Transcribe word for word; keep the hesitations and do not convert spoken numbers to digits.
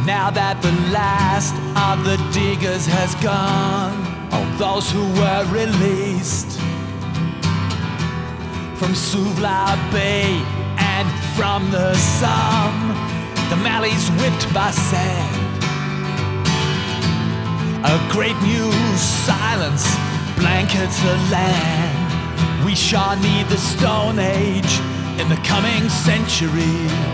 Now that the last of the diggers has gone, all those who were released from Suvla Bay and from the Somme, the Mallee's whipped by sand. A great new silence blankets the land. We shall need the Stone Age in the coming century.